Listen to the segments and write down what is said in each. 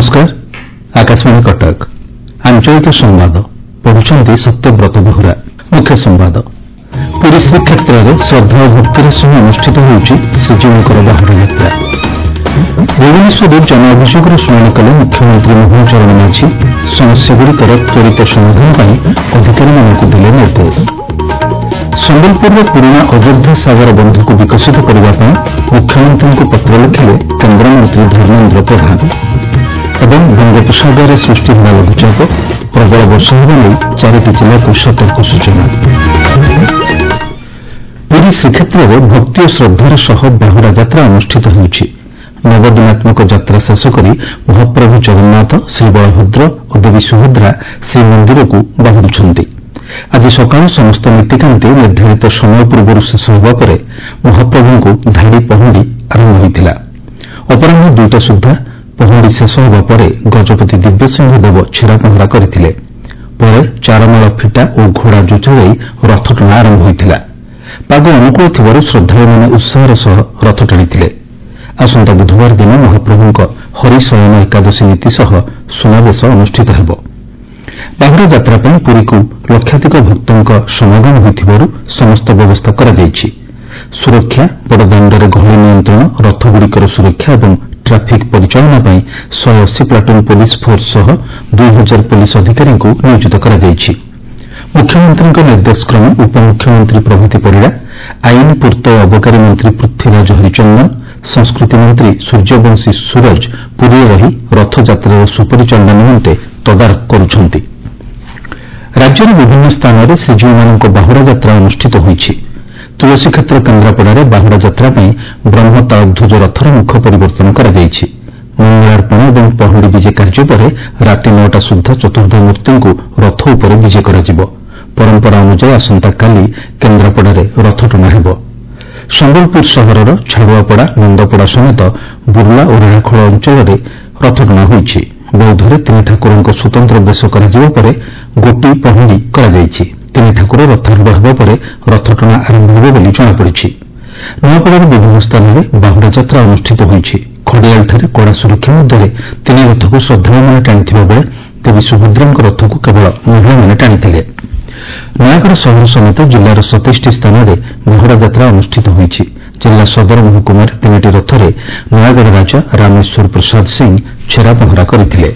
नमस्कार। आकाशवाणी कटक आंचलिक संवाद पढ़ुंट सत्यव्रत बेहरा। मुख्य संवाद पुरी श्रीक्षेत्र में श्रद्धा और भक्तिर सह अनुष्ठित होउछि श्रीजीउंकर बाहुड़ा यात्रा। भुवनेश्वर जन अभियोग शुणाणी कले मुख्यमंत्री मोहन चरण माझी समस्यागुड़िकर त्वरित समाधान पर अधिकारी दिले निर्देश। संबलपुर पुराणा अयोध्या सागर बंध को विकसित करने मुख्यमंत्री को पत्र लिखिले केन्द्रमंत्री धर्मेन्द्र प्रधान। एवं बंगोपसागर में सृष्टि होगा लघुचाप प्रबल वर्षा होगा नहीं 4टी जिला को सतर्क सूचना। पुरी श्रीक्षेत्र में भक्ति और श्रद्धार सह बाहुड़ा यात्रा अनुष्ठित होउछि। नवदिनात्मक यात्रा शेष कर महाप्रभु जगन्नाथ श्री बलभद्र और देवी सुभद्रा श्रीमंदिर को बाहुरुछंती। आज सकाल समस्त नीतिकांति निर्धारित समय पूर्व शेष होगा पर महाप्रभु को धाड़ी पहंडी आरंभ होता। अपराह 2टा सुधा पहंडी शेष होगा पर गजपति दिव्यसिंह देव छेरा पहरा करथिले। पर 4 माळ फिटा और घोड़ा जोचा जाई रथ टଣା आरंभ होता। पाग अनुकूल थिबारु श्रद्धालु माने उत्साहर सह रथ टाणिथिले। आसंता बुधवार दिन महाप्रभुଙ୍କ हरिशयन एकादशी नीति सह सुनावेश अनुष्ठित हेब। बाहुड़ा यात्रा पर पुरी को लक्षाधिक भक्तों समागम होथिबारु समस्त व्यवस्था करा जायछि। सुरक्षा बड़दाण्डरे गहली नियंत्रण रथगुड़िकर सुरक्षा और ट्राफिक परिचालना पर 180 प्लाटून पुलिस फोर्स सह 2000 पुलिस अधिकारी को नियोजित करा जायछि। मुख्यमंत्री निर्देश क्रमे उपमुख्यमंत्री प्रभृति परिड़ा, आईन पूर्त और अबकारी मंत्री पृथ्वीराज हरिचंदन, संस्कृति मंत्री सूर्यवंशी सूरज पुरी रही रथयात्रार सुपरिचालना निमंते तदारख करुछंती। राज्यर विभिन्न स्थान में श्रीजीउमानଙ୍କ बाहुड़ा यात्रा अनुष्ठित होइछि। तुलसीक्षेत्र केन्द्रापड़ारे बाहुड़ा यात्रा पर ब्रह्मतालध्वज रथर मुख परिवर्तन करा जायछि। मंगलार्पण और पहंडी विजे कार्य पर राति 9टा सुधा चतुर्धा मूर्ति को रथ उपर विजे कराजिब। परंपरा अनुसार आसंता काली केन्द्रापड़ारे रथ टଣା हेब। संबलपुर सहरर छाड़ुआपड़ा नंदपड़ा समेत बुर्ला और रेणाखोल अंचल में रथ टଣା होइछि। बौद्धरे 3 ठाकुरଙ୍କ स्वतंत्र बेश कराजिबा परे गोटी पहंडी करा जायछि। 3 ठाकुर रथारूढ़ हेबा परे रथ टଣା आरंभ हेब बोली जଣାपड़िछि। नूआपड़ार विभिन्न स्थान में बाहुड़ा यात्रा अनुष्ठित होइछि। खड़ियालଠାରେ कड़ा सुरक्षा मध्य 3 रथ को श्रद्धालुମାନେ टाणिଥିବା बेले देवी सुभद्राଙ୍କ रथ को केवल महिलाମାନେ टाणिଥିଲେ। नयागढ़ सहर समेत जिलार 27टी स्थान में बाहुड़ा यात्रा अनुष्ठित होइछि। जिला सदर महकुमार 3टी रथरे नयागढ़ राजा रामेश्वर प्रसाद सिंह छेरा पहरा करथिले।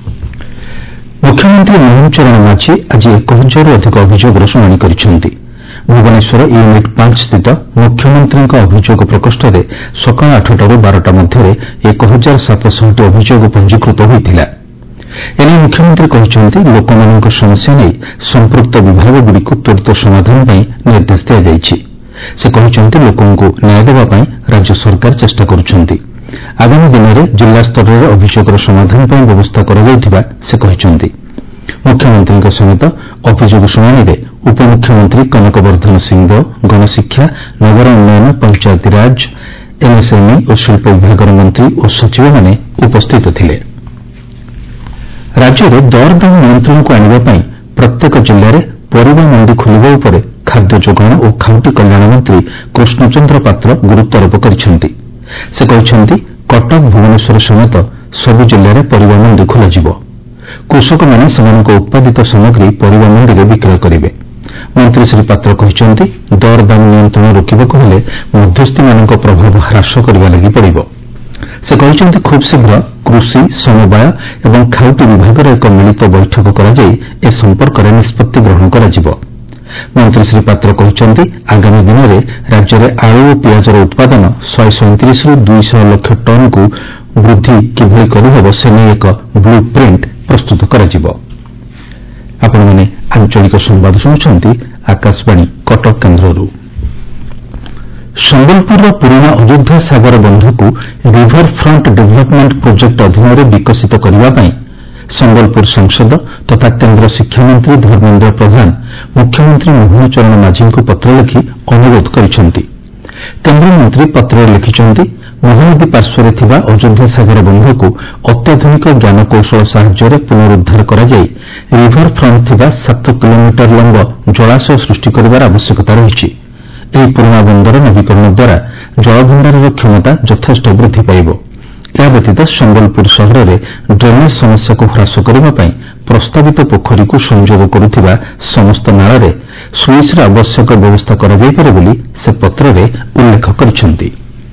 मुख्यमंत्री मोहन चरण माझी आज 1000 अधिक अभियोगर शुणाणी करिसेंति। भुवनेश्वर यूनिट 5 स्थित मुख्यमंत्री अभियोग प्रकोष्ठ में सकाल 8टारू 12टा मध्य 1700टी अभियोग पंजीकृत होता। एने मुख्यमंत्री कहते लोकमान समस्या नहीं संपृक्त विभागगुड़िक त्वरित समाधान पर निर्देश दिया। से कहते लोकों को न्याय देवाई राज्य सरकार चेष्टा करुछंती। आगामी दिन में जिला स्तर में अभियोगर समाधान पर व्यवस्था करा से कहते। मुख्यमंत्री समेत अभियोग शुणाणी में उपमुख्यमंत्री कनकवर्धन सिंहदेव, गणशिक्षा, नगर उन्नयन, पंचायतीराज, एमएसएमई और शिल्प विभाग मंत्री और सचिव मैंने उपस्थित थे। राज्य में दरदाम नियंत्रण को आने प्रत्येक जिले में परिवा मंडी खोलिबा उपर खाद्य जोगाण और खाउटी कल्याण मंत्री कृष्णचंद्र पात्र गुरुत्वारोप करिसेंति। से कहते कटक भुवनेश्वर समेत सबु जिले में परिवा मंडी खोलाजिब। कृषक मैंने सेमानक उत्पादित सामग्री परिवा मंडी में विक्रय करेंगे। मंत्री श्री पात्र कहते दरदाम नियंत्रण रोकवाक हेले मध्यस्थी मानक प्रभाव ह्रास करने लगी पड़िब। से कहते खूब शीघ्र कृषि समवाय और खाउटी विभाग एक मिलित बैठक कराई ए संपर्क में निष्पत्ति ग्रहण कराजिब। मंत्री श्री पात्र कहते आगामी दिन में राज्य में आलू और पियाजर उत्पादन 137 ରୁ 200 लाख टन को वृद्धि किभଳି करहब से नहीं एक ब्लू प्रिंट प्रस्तुत कराजिब। आपने आंचलिक संवाद शुणुछंती आकाशवाणी कटक केन्द्ररू। संबलपुर पुराणा अयोध्या सागर बंध को रिभर फ्रंट डेभलपमेंट प्रोजेक्ट अधीन में विकसित करने संबलपुर सांसद तथा केन्द्र शिक्षा मंत्री धर्मेन्द्र प्रधान मुख्यमंत्री मोहन चरण माझी को पत्र लिखि अनुरोध करिसेंति। केन्द्रमंत्री पत्र लिखिसेंति महानदी पार्श्व अयोध्या सागर बंध को अत्याधुनिक ज्ञानकौशल साहाय्य पुनरुद्धार कराई रिभर फ्रंट थिबा 7 किलोमीटर लंब जलाशय सृष्टि करार आवश्यकता रही। ଏହି ପୁରୁଣା ବନ୍ଦର ନବୀକରଣ ଦ୍ୱାରା ଜଳଭଣ୍ଡାରର କ୍ଷମତା ଯଥେଷ୍ଟ ବୃଦ୍ଧି ପାଇବ। ଏହା ବ୍ୟତୀତ ସମ୍ବଲପୁର ସହରରେ ଡ୍ରେନେଜ୍ ସମସ୍ୟାକୁ ହ୍ରାସ କରିବା ପାଇଁ ପ୍ରସ୍ତାବିତ ପୋଖରୀକୁ ସଂଯୋଗ କରୁଥିବା ସମସ୍ତ ନାଳରେ ସ୍ଲୁଇସ୍ର ଆବଶ୍ୟକ ବ୍ୟବସ୍ଥା କରାଯାଇପାରେ ବୋଲି ସେ ପତ୍ରରେ ଉଲ୍ଲେଖ କରିଛନ୍ତି।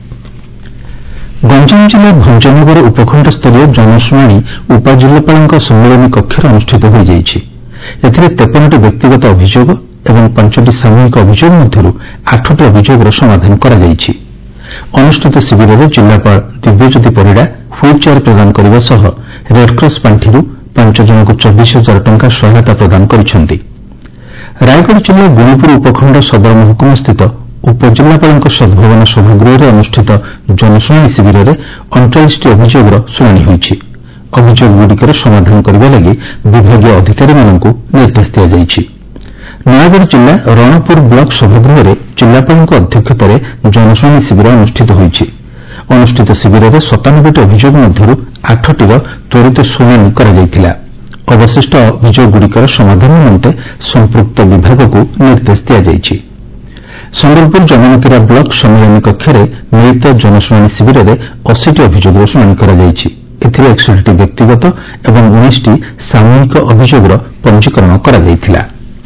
ଗଞ୍ଜାମ ଜିଲ୍ଲା ଭଞ୍ଜନଗର ଉପଖଣ୍ଡସ୍ତରୀୟ ଜନଶୁଣାଣି ଉପଜିଲ୍ଲାପାଳଙ୍କ ସମ୍ମିଳନୀ କକ୍ଷରେ ଅନୁଷ୍ଠିତ ହୋଇଯାଇଛି। ଏଥିରେ 53ଟି ବ୍ୟକ୍ତିଗତ ଅଭିଯୋଗ ଏବଂ 5ଟି ସାମୂହିକ ଅଭିଯୋଗ ମଧ୍ୟରୁ 8ଟି ଅଭିଯୋଗର ସମାଧାନ କରାଯାଇଛି। ଅନୁଷ୍ଠିତ ଶିବିରରେ ଜିଲ୍ଲାପାଳ ଦିବ୍ୟଜ୍ୟୋତି ପରିଡ଼ା ହୁଇଲ୍ ଚେୟାର ପ୍ରଦାନ କରିବା ସହ ରେଡ୍କ୍ରସ ପାଣ୍ଠିରୁ 5 ଜଣଙ୍କୁ 24,000 ଟଙ୍କା ସହାୟତା ପ୍ରଦାନ କରିଛନ୍ତି। ରାୟଗଡ଼ ଜିଲ୍ଲା ଗୁଣୁପୁର ଉପଖଣ୍ଡ ସଦର ମହକୁମାସ୍ଥିତ ଉପଜିଲ୍ଲାପାଳଙ୍କ ସଦ୍ଭାବନା ସଭାଗୃହରେ ଅନୁଷ୍ଠିତ ଜନଶୁଣାଣି ଶିବିରରେ 39ଟି ଅଭିଯୋଗର ଶୁଣାଣି ହୋଇଛି। ଅଭିଯୋଗଗୁଡ଼ିକର ସମାଧାନ କରିବା ଲାଗି ବିଭାଗୀୟ ଅଧିକାରୀମାନଙ୍କୁ ନିର୍ଦ୍ଦେଶ ଦିଆଯାଇଛି। ନୟାଗଡ଼ ଜିଲ୍ଲା ରଣପୁର ବ୍ଲକ ସଭାଗୃହରେ ଜିଲ୍ଲାପାଳଙ୍କ ଅଧ୍ୟକ୍ଷତାରେ ଜନଶୁଣାଣି ଶିବିର ଅନୁଷ୍ଠିତ ହୋଇଛି। ଅନୁଷ୍ଠିତ ଶିବିରରେ 97ଟି ଅଭିଯୋଗ ମଧ୍ୟରୁ 8ଟିର ତ୍ୱରିତ ଶୁଣାଣି କରାଯାଇଥିଲା। ଅବଶିଷ୍ଟ ଅଭିଯୋଗଗୁଡ଼ିକର ସମାଧାନ ନିମନ୍ତେ ସମ୍ପୃକ୍ତ ବିଭାଗକୁ ନିର୍ଦ୍ଦେଶ ଦିଆଯାଇଛି। ସମ୍ବଲପୁର ଯମୁନାକିରା ବ୍ଲକ ସମ୍ମିଳନୀ କକ୍ଷରେ ମିଳିତ ଜନଶୁଣାଣି ଶିବିରରେ 80ଟି ଅଭିଯୋଗର ଶୁଣାଣି କରାଯାଇଛି। ଏଥିରେ 61ଟି ବ୍ୟକ୍ତିଗତ ଏବଂ 19ଟି ସାମୂହିକ ଅଭିଯୋଗର ପଞ୍ଜୀକରଣ କରାଯାଇଥିଲା।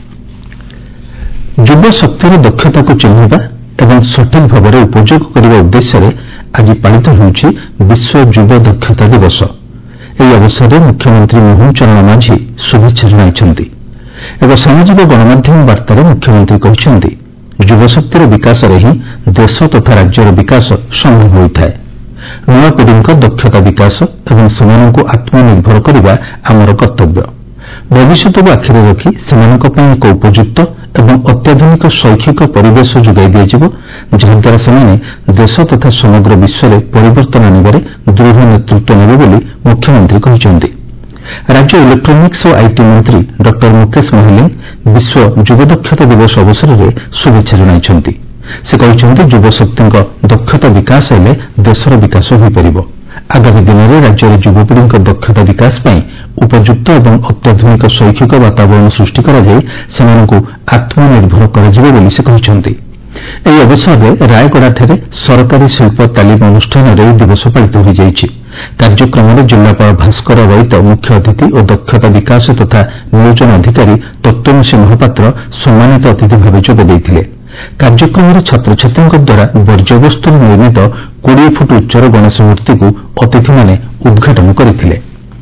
ଯୁବଶକ୍ତିର ଦକ୍ଷତାକୁ ଚିହ୍ନିବା ଏବଂ ସଠିକ୍ ଭାବରେ ଉପଯୋଗ କରିବା ଉଦ୍ଦେଶ୍ୟରେ ଆଜି ପାଳିତ ହେଉଛି ବିଶ୍ୱ ଯୁବ ଦକ୍ଷତା ଦିବସ। ଏହି ଅବସରରେ ମୁଖ୍ୟମନ୍ତ୍ରୀ ମୋହନ ଚରଣ ମାଝୀ ଶୁଭେଚ୍ଛା ଜଣାଇଛନ୍ତି। ଏକ ସାମାଜିକ ଗଣମାଧ୍ୟମ ବାର୍ତ୍ତାରେ ମୁଖ୍ୟମନ୍ତ୍ରୀ କହିଛନ୍ତି, ଯୁବଶକ୍ତିର ବିକାଶରେ ହିଁ ଦେଶ ତଥା ରାଜ୍ୟର ବିକାଶ ସମ୍ଭବ ହୋଇଥାଏ। ନୂଆ ପିଢ଼ିଙ୍କ ଦକ୍ଷତା ବିକାଶ ଏବଂ ସେମାନଙ୍କୁ ଆତ୍ମନିର୍ଭର କରିବା ଆମର କର୍ତ୍ତବ୍ୟ। ଭବିଷ୍ୟତକୁ ଆଖିରେ ରଖି ସେମାନଙ୍କ ପାଇଁ ଏକ ଉପଯୁକ୍ତ ଏବଂ ଅତ୍ୟାଧୁନିକ ଶୈକ୍ଷିକ ପରିବେଶ ଯୋଗାଇ ଦିଆଯିବ, ଯାହାଦ୍ୱାରା ସେମାନେ ଦେଶ ତଥା ସମଗ୍ର ବିଶ୍ୱରେ ପରିବର୍ତ୍ତନ ଆଣିବାରେ ଦୃଢ଼ ନେତୃତ୍ୱ ନେବେ ବୋଲି ମୁଖ୍ୟମନ୍ତ୍ରୀ କହିଛନ୍ତି। ରାଜ୍ୟ ଇଲେକ୍ଟ୍ରୋନିକ୍ସ ଓ ଆଇଟି ମନ୍ତ୍ରୀ ଡ ମୁକେଶ ମହାଲିଂ ବିଶ୍ୱ ଯୁବ ଦକ୍ଷତା ଦିବସ ଅବସରରେ ଶୁଭେଚ୍ଛା ଜଣାଇଛନ୍ତି। ସେ କହିଛନ୍ତି, ଯୁବଶକ୍ତିଙ୍କ ଦକ୍ଷତା ବିକାଶ ହେଲେ ଦେଶର ବିକାଶ ହୋଇପାରିବ। ଆଗାମୀ ଦିନରେ ରାଜ୍ୟରେ ଯୁବପିଢ଼ିଙ୍କ ଦକ୍ଷତା ବିକାଶ ପାଇଁ ଉପଯୁକ୍ତ ଏବଂ ଅତ୍ୟାଧୁନିକ ଶୈକ୍ଷିକ ବାତାବରଣ ସୃଷ୍ଟି କରାଯାଇ ସେମାନଙ୍କୁ ଆତ୍ମନିର୍ଭର କରାଯିବ ବୋଲି ସେ କହିଛନ୍ତି। ଏହି ଅବସରରେ ରାୟଗଡ଼ାଠାରେ ସରକାରୀ ଶିଳ୍ପ ତାଲିମ ଅନୁଷ୍ଠାନରେ ଏହି ଦିବସ ପାଳିତ ହୋଇଯାଇଛି। କାର୍ଯ୍ୟକ୍ରମରେ ଜିଲ୍ଲାପାଳ ଭାସ୍କର ରଇତ ମୁଖ୍ୟ ଅତିଥି ଓ ଦକ୍ଷତା ବିକାଶ ତଥା ନିୟୋଜନ ଅଧିକାରୀ ତତ୍ତ୍ୱମସୀ ମହାପାତ୍ର ସମ୍ମାନିତ ଅତିଥି ଭାବେ ଯୋଗ ଦେଇଥିଲେ। କାର୍ଯ୍ୟକ୍ରମରେ ଛାତ୍ରଛାତ୍ରୀଙ୍କ ଦ୍ୱାରା ବର୍ଜ୍ୟବସ୍ତୁରୁ ନିର୍ମିତ 20 ଫୁଟ ଉଚ୍ଚର ଗଣେଶ ମୂର୍ତ୍ତିକୁ ଅତିଥିମାନେ ଉଦ୍ଘାଟନ କରିଥିଲେ।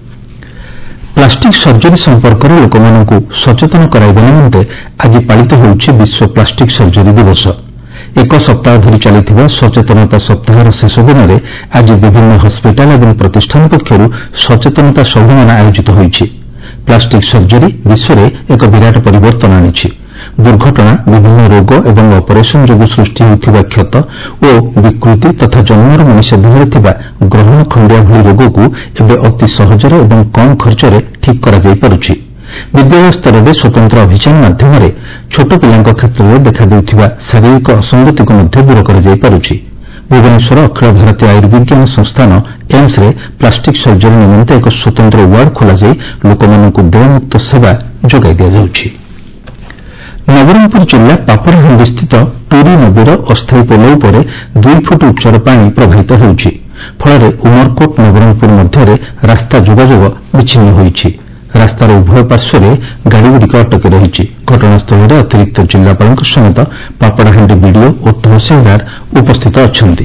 ପ୍ଲାଷ୍ଟିକ୍ ସର୍ଜରୀ ସମ୍ପର୍କରେ ଲୋକମାନଙ୍କୁ ସଚେତନ କରାଇବା ନିମନ୍ତେ ଆଜି ପାଳିତ ହେଉଛି ବିଶ୍ୱ ପ୍ଲାଷ୍ଟିକ୍ ସର୍ଜରୀ ଦିବସ। ଏକ ସପ୍ତାହ ଧରି ଚାଲିଥିବା ସଚେତନତା ସପ୍ତାହର ଶେଷ ଦିନରେ ଆଜି ବିଭିନ୍ନ ହସ୍ପିଟାଲ ଏବଂ ପ୍ରତିଷ୍ଠାନ ପକ୍ଷରୁ ସଚେତନତା ସଭାମାନ ଆୟୋଜିତ ହୋଇଛି। ପ୍ଲାଷ୍ଟିକ୍ ସର୍ଜରୀ ବିଶ୍ୱରେ ଏକ ବିରାଟ ପରିବର୍ତ୍ତନ ଆଣିଛି। ଦୁର୍ଘଟଣା, ବିଭିନ୍ନ ରୋଗ ଏବଂ ଅପରେସନ ଯୋଗୁଁ ସୃଷ୍ଟି ହେଉଥିବା କ୍ଷତ ଓ ବିକୃତି ତଥା ଜନ୍ମର ମଣିଷ ଦେହରେ ଥିବା ଗ୍ରହଣ ଖଣ୍ଡିଆ ଭଳି ରୋଗକୁ ଏବେ ଅତି ସହଜରେ ଏବଂ କମ୍ ଖର୍ଚ୍ଚରେ ଠିକ୍ କରାଯାଇପାରୁଛି। ବିଦ୍ୟାଳୟ ସ୍ତରରେ ସ୍ୱତନ୍ତ୍ର ଅଭିଯାନ ମାଧ୍ୟମରେ ଛୋଟ ପିଲାଙ୍କ କ୍ଷେତ୍ରରେ ଦେଖାଦେଉଥିବା ଶାରୀରିକ ଅସଙ୍ଗତିକୁ ମଧ୍ୟ ଦୂର କରାଯାଇପାରୁଛି। ଭୁବନେଶ୍ୱର ଅଖିଳ ଭାରତୀୟ ଆୟୁର୍ବିଜ୍ଞାନ ସଂସ୍ଥାନ ଏମ୍ସରେ ପ୍ଲାଷ୍ଟିକ୍ ସର୍ଜରୀ ନିମନ୍ତେ ଏକ ସ୍ୱତନ୍ତ୍ର ୱାର୍ଡ ଖୋଲାଯାଇ ଲୋକମାନଙ୍କୁ ଦେୟମୁକ୍ତ ସେବା ଯୋଗାଇ ଦିଆଯାଉଛି। ନବରଙ୍ଗପୁର ଜିଲ୍ଲା ପାପଡ଼ାହାଣ୍ଡିସ୍ଥିତ ଟୁରି ନଦୀର ଅସ୍ଥାୟୀ ପୋଲ ଉପରେ 2 ଫୁଟ ଉଚ୍ଚର ପାଣି ପ୍ରବାହିତ ହେଉଛି। ଫଳରେ ଉମରକୋଟ ନବରଙ୍ଗପୁର ମଧ୍ୟରେ ରାସ୍ତା ଯୋଗାଯୋଗ ବିଚ୍ଛିନ୍ନ ହୋଇଛି। ରାସ୍ତାର ଉଭୟ ପାର୍ଶ୍ୱରେ ଗାଡ଼ିଗୁଡ଼ିକ ଅଟକି ରହିଛି। ଘଟଣାସ୍ଥଳରେ ଅତିରିକ୍ତ ଜିଲ୍ଲାପାଳଙ୍କ ସମେତ ପାପଡ଼ାହାଣ୍ଡି ବିଡିଓ ଓ ତହସିଲଦାର ଉପସ୍ଥିତ ଅଛନ୍ତି।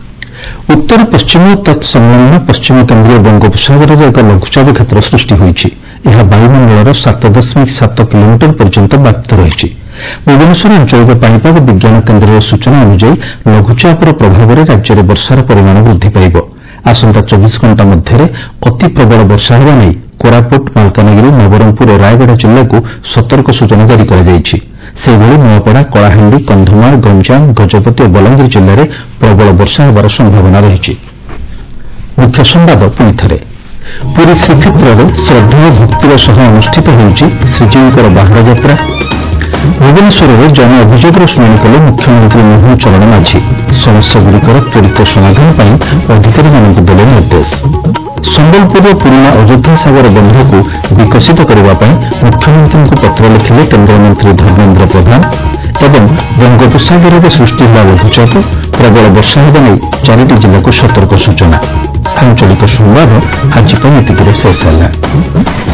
ଉତ୍ତର ପଶ୍ଚିମ ତତ୍ସଂଲଗ୍ନ ପଶ୍ଚିମ କେନ୍ଦ୍ରୀୟ ବଙ୍ଗୋପସାଗରରେ ଏକ ଲଘୁଚାପ କ୍ଷେତ୍ର ସୃଷ୍ଟି ହୋଇଛି। ଏହା ବାୟୁମଣ୍ଡଳର 7.7 କିଲୋମିଟର ପର୍ଯ୍ୟନ୍ତ ବ୍ୟାପ୍ତ ରହିଛି। ଭୁବନେଶ୍ୱର ଆଞ୍ଚଳିକ ପାଣିପାଗ ବିଜ୍ଞାନ କେନ୍ଦ୍ରର ସୂଚନା ଅନୁଯାୟୀ ଲଘୁଚାପର ପ୍ରଭାବରେ ରାଜ୍ୟରେ ବର୍ଷାର ପରିମାଣ ବୃଦ୍ଧି ପାଇବ। ଆସନ୍ତା 24 ଘଣ୍ଟା ମଧ୍ୟରେ ଅତି ପ୍ରବଳ ବର୍ଷା ହେବା ନେଇ କୋରାପୁଟ, ମାଲକାନଗିରି, ନବରଙ୍ଗପୁର ଓ ରାୟଗଡ଼ା ଜିଲ୍ଲାକୁ ସତର୍କ ସୂଚନା ଜାରି କରାଯାଇଛି। ସେହିଭଳି ନୂଆପଡ଼ା, କଳାହାଣ୍ଡି, କନ୍ଧମାଳ, ଗଞ୍ଜାମ, ଗଜପତି ଓ ବଲାଙ୍ଗୀର ଜିଲ୍ଲାରେ ପ୍ରବଳ ବର୍ଷା ହେବାର ସମ୍ଭାବନା ରହିଛି। ମୁଖ୍ୟ ସମ୍ବାଦ ପୁଣିଥରେ। ପୁରୀ ଶ୍ରୀକ୍ଷେତ୍ରରେ ଶ୍ରଦ୍ଧା ଓ ଭକ୍ତିର ସହ ଅନୁଷ୍ଠିତ ହେଉଛି ଶ୍ରୀଜୀଉଙ୍କର ବାହୁଡ଼ା ଯାତ୍ରା। ଭୁବନେଶ୍ୱରରେ ଜନ ଅଭିଯୋଗର ଶୁଣାଣି କଲେ ମୁଖ୍ୟମନ୍ତ୍ରୀ ମୋହନ ଚରଣ ମାଝୀ। ସମସ୍ୟାଗୁଡ଼ିକର ତ୍ୱରିତ ସମାଧାନ ପାଇଁ ଅଧିକାରୀମାନଙ୍କୁ ଦେଲେ ନିର୍ଦ୍ଦେଶ। ସମ୍ବଲପୁରର ପୁରୁଣା ଅଯୋଧ୍ୟା ସାଗର ବନ୍ଧକୁ ବିକଶିତ କରିବା ପାଇଁ ମୁଖ୍ୟମନ୍ତ୍ରୀଙ୍କୁ ପତ୍ର ଲେଖିଲେ କେନ୍ଦ୍ରମନ୍ତ୍ରୀ ଧର୍ମେନ୍ଦ୍ର ପ୍ରଧାନ। ଏବଂ ବଙ୍ଗୋପସାଗରରେ ସୃଷ୍ଟି ହେଲା ଲଘୁଚାପ, ପ୍ରବଳ ବର୍ଷା ହେବା ନେଇ 4ଟି ଜିଲ୍ଲାକୁ ସତର୍କ ସୂଚନା। ଆଞ୍ଚଳିକ ସମ୍ବାଦ ଆଜି ପାଇଁ ଏତିକିରେ ଶେଷ ହେଲା।